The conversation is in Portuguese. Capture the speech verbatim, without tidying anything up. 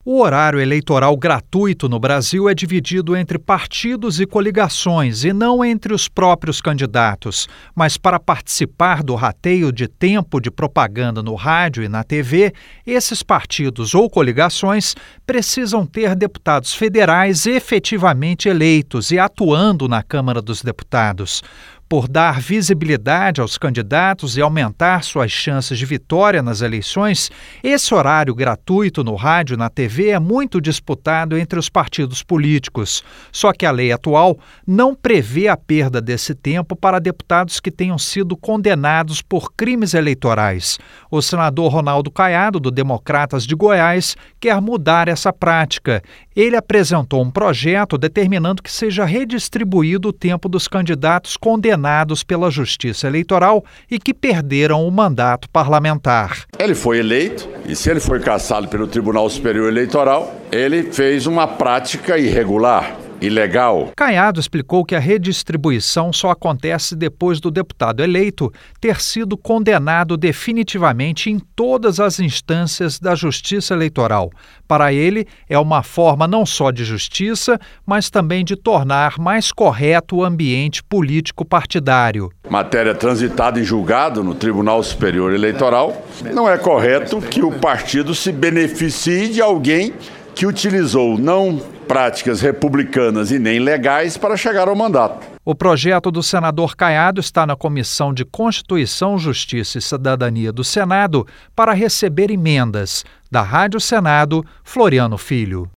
O horário eleitoral gratuito no Brasil é dividido entre partidos e coligações e não entre os próprios candidatos. Mas para participar do rateio de tempo de propaganda no rádio e na T V, esses partidos ou coligações precisam ter deputados federais efetivamente eleitos e atuando na Câmara dos Deputados. Por dar visibilidade aos candidatos e aumentar suas chances de vitória nas eleições, esse horário gratuito no rádio e na T V é muito disputado entre os partidos políticos. Só que a lei atual não prevê a perda desse tempo para deputados que tenham sido condenados por crimes eleitorais. O senador Ronaldo Caiado, do Democratas de Goiás, quer mudar essa prática. Ele apresentou um projeto determinando que seja redistribuído o tempo dos candidatos condenados pela Justiça Eleitoral e que perderam o mandato parlamentar. Ele foi eleito e, se ele foi cassado pelo Tribunal Superior Eleitoral, ele fez uma prática irregular, ilegal. Caiado explicou que a redistribuição só acontece depois do deputado eleito ter sido condenado definitivamente em todas as instâncias da Justiça Eleitoral. Para ele, é uma forma não só de justiça, mas também de tornar mais correto o ambiente político partidário. Matéria transitada em julgado no Tribunal Superior Eleitoral, não é correto que o partido se beneficie de alguém que utilizou não práticas republicanas e nem legais para chegar ao mandato. O projeto do senador Caiado está na Comissão de Constituição, Justiça e Cidadania do Senado para receber emendas. Da Rádio Senado, Floriano Filho.